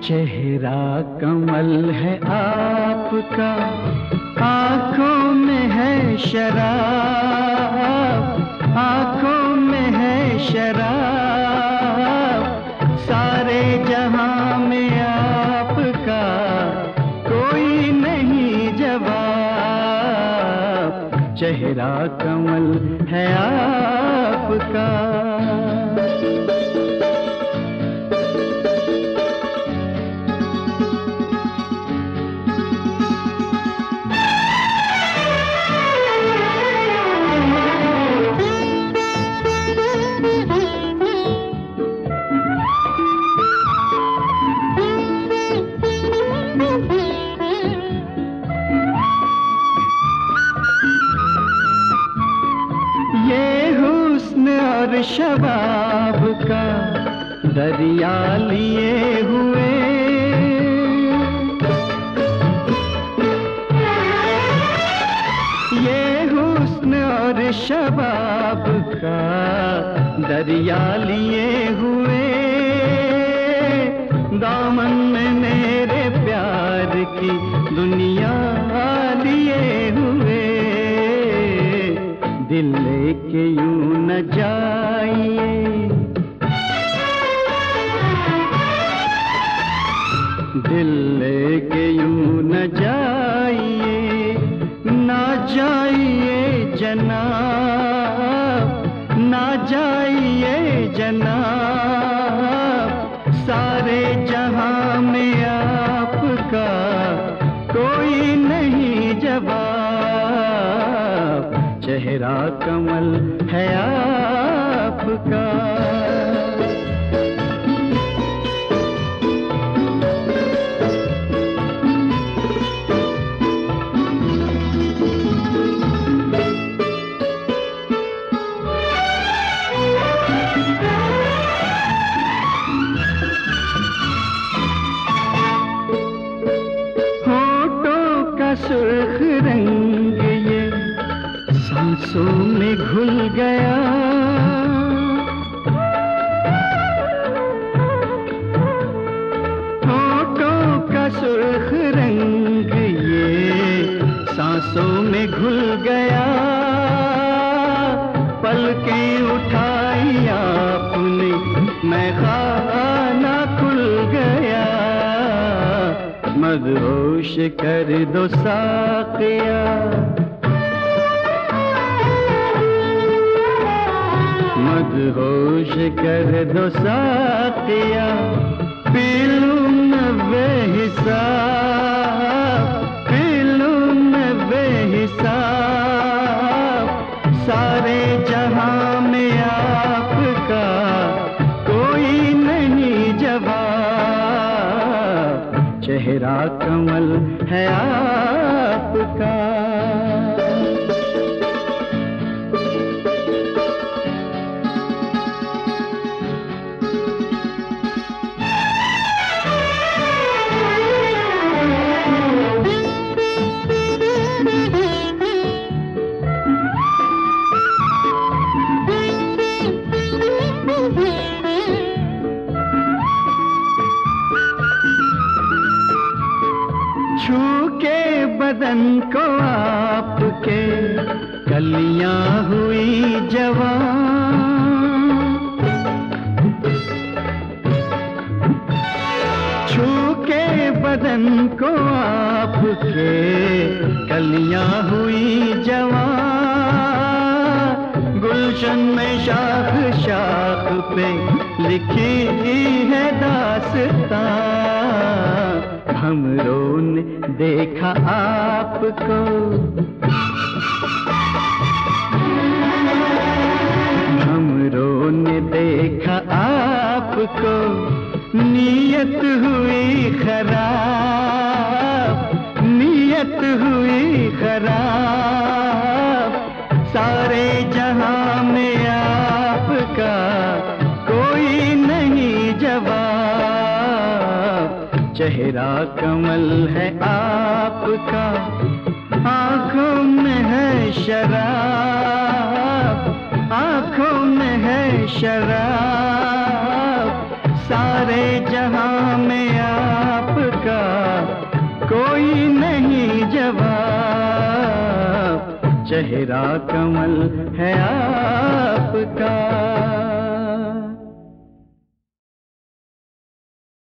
चेहरा कमल है आपका, आंखों में है शराब, आंखों में है शराब। सारे जहां में आपका कोई नहीं जवाब। चेहरा कमल है आपका। और शबाब का दरिया लिए हुए, ये हुस्न और शबाब का दरिया लिए हुए, दामन में मेरे प्यार की दुनिया लिए हुए। दिल लेके यूं न जाइए, दिल लेके यूं न जाइए, ना जाइए जनाब, ना जाइए जनाब। सारे जहां में आपका कोई नहीं जवाब। चेहरा कमल है आपका। होठों का सुर्ख रंग ये सांसों में घुल गया, होठों का सुर्ख रंग ये सांसों में घुल गया। पलकें उठाई आपने, मैं खाना खुल गया। मदहोश कर दो साक़िया, मदहोश कर दो साक़िया। पी लूं मैं बेहिसाब, पी लूं मैं बेहिसाब। सारे जहां में आपका कोई नहीं जवाब। चेहरा कमल है आपका। छू के बदन को आपके कलियां हुई जवान, छू के बदन को आपके कलियां हुई जवान। गुलशन में शाख शाख पे लिखी है दास्तां। हमरों ने देखा आपको, हमरों ने देखा आपको। नीयत हुई खराब, नीयत हुई खराब। सारे जहां में आपका कोई नहीं जवाब। चेहरा कमल है आपका, आंखों में है शराब, आंखों में है शराब। सारे जहां में चेहरा कमल है आपका।